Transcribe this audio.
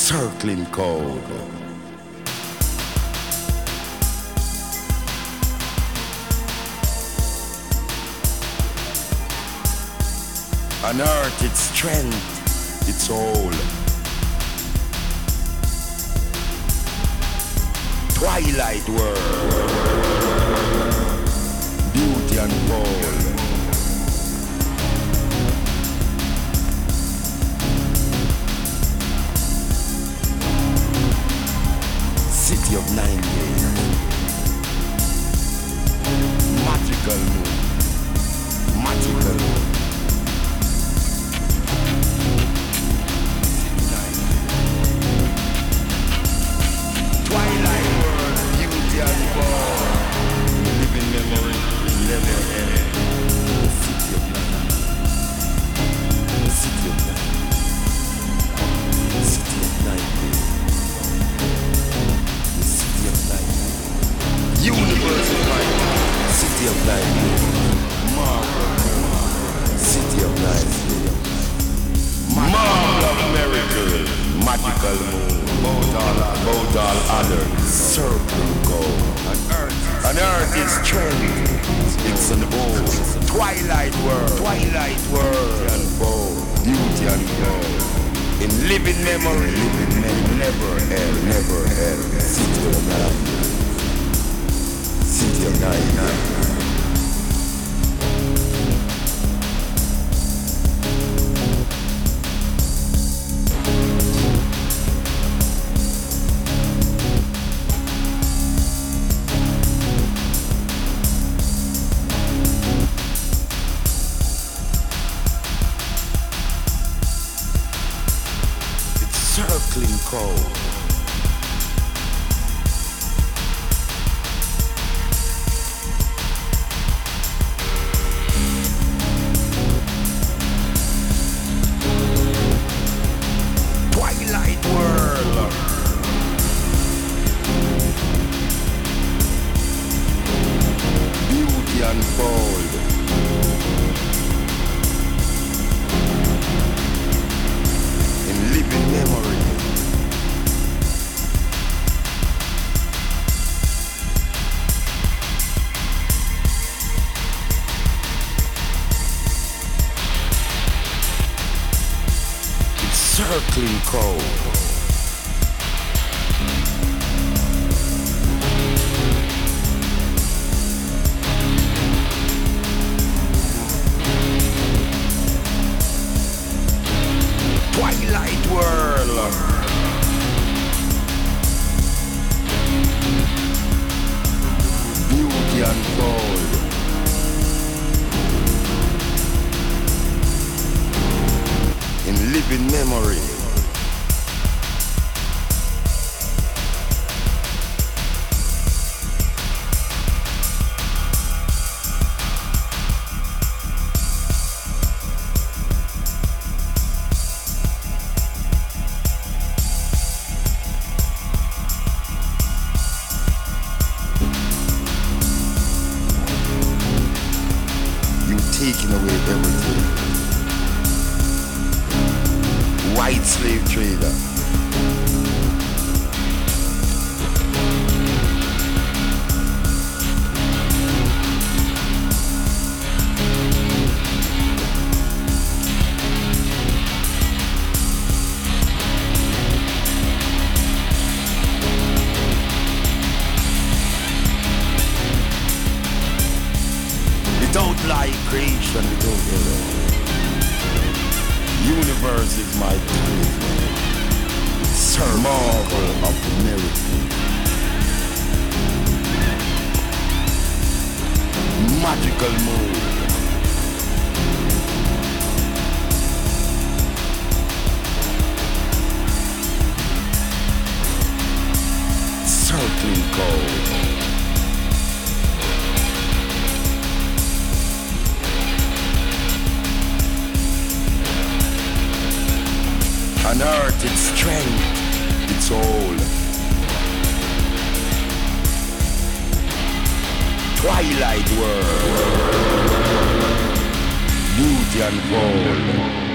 circling code. On earth its strength, its soul. Twilight world, beauty unfold. City of 9 days, magical moon, magical moon. Twilight world, beauty unfold. Living memory, never end. The city of night, the city of night, the city of night, the city of night, universe of light, city of night, marvel, city of night, marvel of miracle, magical moon. Both all others, circle go. On earth is strength, it's an old twilight world, unfold, beauty unfold. In living memory, never end. City of night, city of night. Circling cold. Twilight world. Beauty unfold. In living memory. Circling cold. Twilight world. Beauty unfold. In living memory. Taking away everything. White slave trader. Without light creation, without error. Universe is my talisman. Marvel of the miracle. Magical mood. Circling cold. On earth its strength, its soul. Twilight world, beauty unfold.